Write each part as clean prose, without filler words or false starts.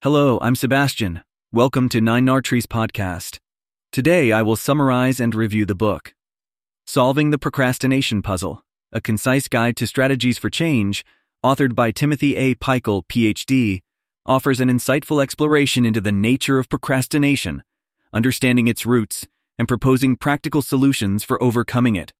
Hello, I'm Sebastian. Welcome to Nine Nartrees podcast. Today I will summarize and review the book, Solving the Procrastination Puzzle, a concise guide to strategies for change, authored by Timothy A. Pychyl, Ph.D., offers an insightful exploration into the nature of procrastination, understanding its roots, and proposing practical solutions for overcoming it.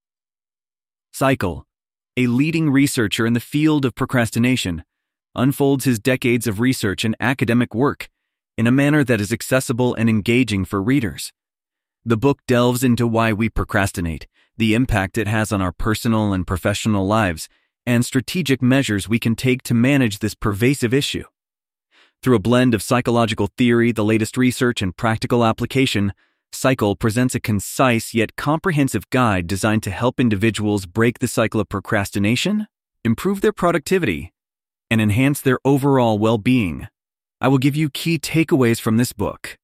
Pychyl, a leading researcher in the field of procrastination, unfolds his decades of research and academic work in a manner that is accessible and engaging for readers. The book delves into why we procrastinate, the impact it has on our personal and professional lives, and strategic measures we can take to manage this pervasive issue. Through a blend of psychological theory, the latest research, and practical application, Pychyl presents a concise yet comprehensive guide designed to help individuals break the cycle of procrastination, improve their productivity, and enhance their overall well-being. I will give you key takeaways from this book.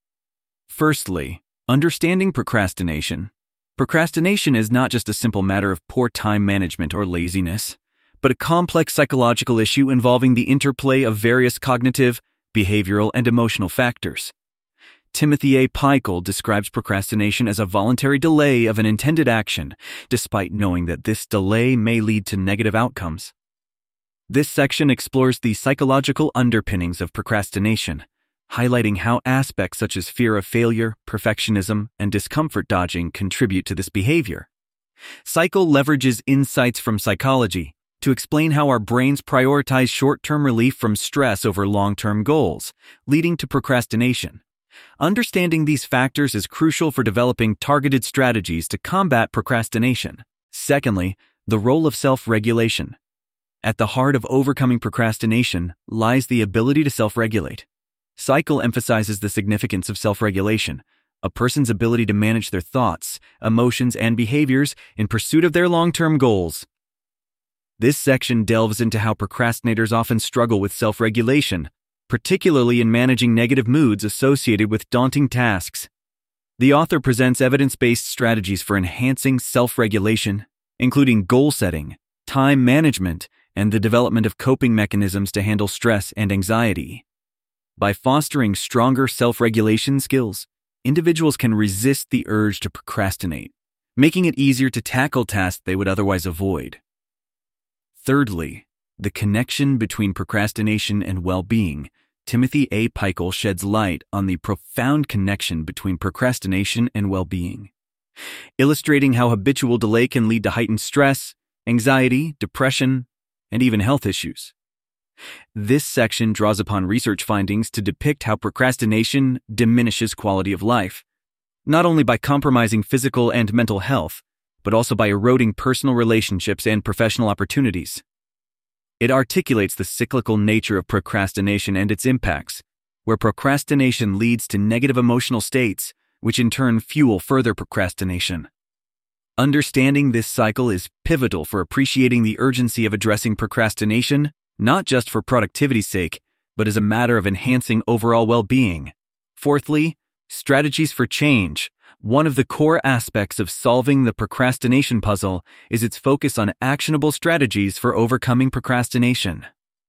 Firstly, understanding procrastination. Procrastination is not just a simple matter of poor time management or laziness, but a complex psychological issue involving the interplay of various cognitive, behavioral, and emotional factors. Timothy A. Pychyl describes procrastination as a voluntary delay of an intended action, despite knowing that this delay may lead to negative outcomes. This section explores the psychological underpinnings of procrastination, highlighting how aspects such as fear of failure, perfectionism, and discomfort dodging contribute to this behavior. Pychyl leverages insights from psychology to explain how our brains prioritize short-term relief from stress over long-term goals, leading to procrastination. Understanding these factors is crucial for developing targeted strategies to combat procrastination. Secondly, the role of self-regulation. At the heart of overcoming procrastination lies the ability to self-regulate. Pychyl emphasizes the significance of self-regulation, a person's ability to manage their thoughts, emotions, and behaviors in pursuit of their long-term goals. This section delves into how procrastinators often struggle with self-regulation, particularly in managing negative moods associated with daunting tasks. The author presents evidence-based strategies for enhancing self-regulation, including goal setting, time management, and the development of coping mechanisms to handle stress and anxiety. By fostering stronger self-regulation skills, individuals can resist the urge to procrastinate, making it easier to tackle tasks they would otherwise avoid. Thirdly, the connection between procrastination and well-being. Timothy A. Pychyl sheds light on the profound connection between procrastination and well-being, illustrating how habitual delay can lead to heightened stress, anxiety, depression, and even health issues. This section draws upon research findings to depict how procrastination diminishes quality of life, not only by compromising physical and mental health, but also by eroding personal relationships and professional opportunities. It articulates the cyclical nature of procrastination and its impacts, where procrastination leads to negative emotional states, which in turn fuel further procrastination. Understanding this cycle is pivotal for appreciating the urgency of addressing procrastination, not just for productivity's sake, but as a matter of enhancing overall well-being. Fourthly, strategies for change. One of the core aspects of solving the procrastination puzzle is its focus on actionable strategies for overcoming procrastination.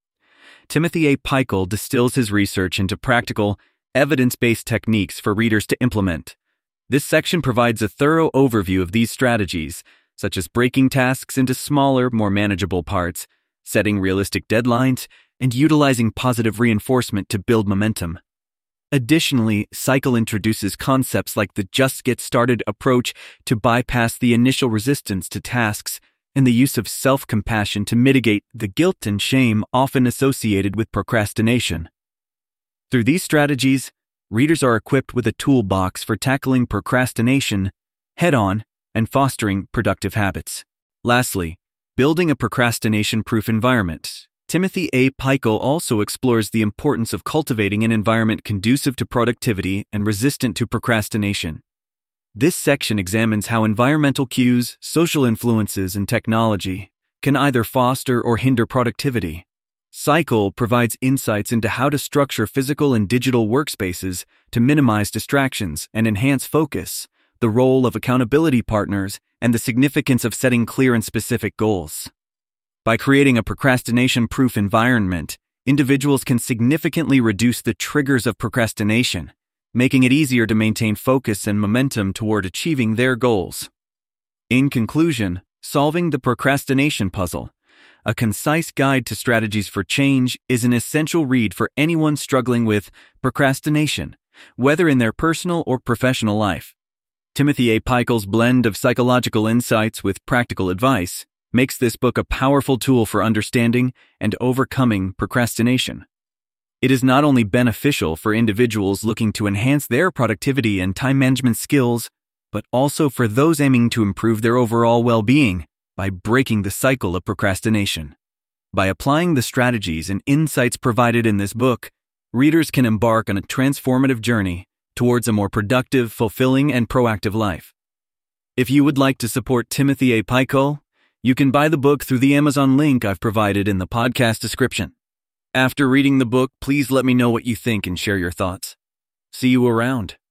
Timothy A. Pychyl distills his research into practical, evidence-based techniques for readers to implement. This section provides a thorough overview of these strategies, such as breaking tasks into smaller, more manageable parts, setting realistic deadlines, and utilizing positive reinforcement to build momentum. Additionally, Pychyl introduces concepts like the just get started approach to bypass the initial resistance to tasks and the use of self-compassion to mitigate the guilt and shame often associated with procrastination. Through these strategies, readers are equipped with a toolbox for tackling procrastination head-on and fostering productive habits. Lastly, building a procrastination-proof environment. Timothy A. Pychyl also explores the importance of cultivating an environment conducive to productivity and resistant to procrastination. This section examines how environmental cues, social influences, and technology can either foster or hinder productivity. Pychyl provides insights into how to structure physical and digital workspaces to minimize distractions and enhance focus, the role of accountability partners, and the significance of setting clear and specific goals. By creating a procrastination-proof environment, individuals can significantly reduce the triggers of procrastination, making it easier to maintain focus and momentum toward achieving their goals. In conclusion, Solving the Procrastination Puzzle, a concise guide to strategies for change, is an essential read for anyone struggling with procrastination, whether in their personal or professional life. Timothy A. Pychal's blend of psychological insights with practical advice makes this book a powerful tool for understanding and overcoming procrastination. It is not only beneficial for individuals looking to enhance their productivity and time management skills, but also for those aiming to improve their overall well-being by breaking the cycle of procrastination. By applying the strategies and insights provided in this book, readers can embark on a transformative journey towards a more productive, fulfilling, and proactive life. If you would like to support Timothy A. Pychal, you can buy the book through the Amazon link I've provided in the podcast description. After reading the book, please let me know what you think and share your thoughts. See you around.